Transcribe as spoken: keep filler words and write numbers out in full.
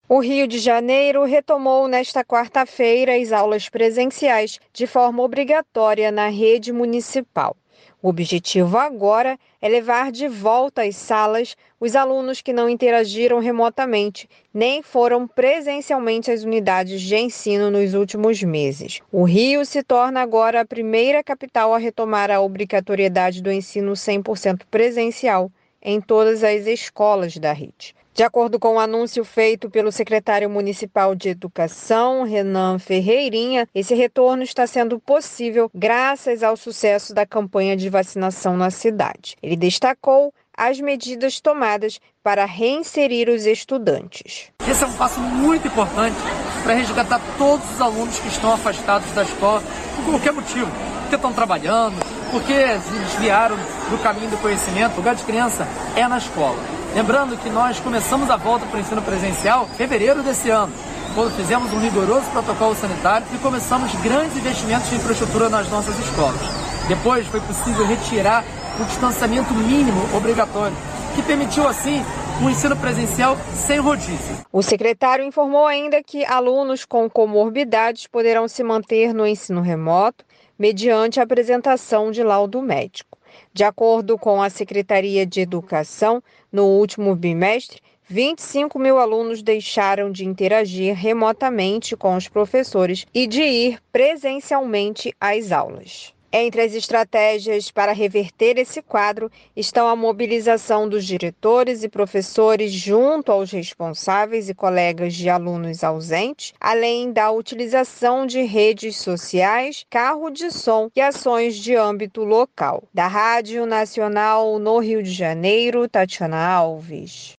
O Rio de Janeiro retomou nesta quarta-feira as aulas presenciais de forma obrigatória na rede municipal. O objetivo agora é levar de volta às salas os alunos que não interagiram remotamente, nem foram presencialmente às unidades de ensino nos últimos meses. O Rio se torna agora a primeira capital a retomar a obrigatoriedade do ensino cem por cento presencial em todas as escolas da rede. De acordo com o anúncio feito pelo secretário municipal de Educação, Renan Ferreirinha, esse retorno está sendo possível graças ao sucesso da campanha de vacinação na cidade. Ele destacou as medidas tomadas para reinserir os estudantes. Esse é um passo muito importante para resgatar todos os alunos que estão afastados da escola por qualquer motivo, porque estão trabalhando, porque se desviaram do caminho do conhecimento. O lugar de criança é na escola. Lembrando que nós começamos a volta para o ensino presencial em fevereiro desse ano, quando fizemos um rigoroso protocolo sanitário e começamos grandes investimentos em infraestrutura nas nossas escolas. Depois foi possível retirar o distanciamento mínimo obrigatório, que permitiu assim um ensino presencial sem rodízio. O secretário informou ainda que alunos com comorbidades poderão se manter no ensino remoto mediante a apresentação de laudo médico. De acordo com a Secretaria de Educação, no último bimestre, vinte e cinco mil alunos deixaram de interagir remotamente com os professores e de ir presencialmente às aulas. Entre as estratégias para reverter esse quadro estão a mobilização dos diretores e professores junto aos responsáveis e colegas de alunos ausentes, além da utilização de redes sociais, carro de som e ações de âmbito local. Da Rádio Nacional no Rio de Janeiro, Tatiana Alves.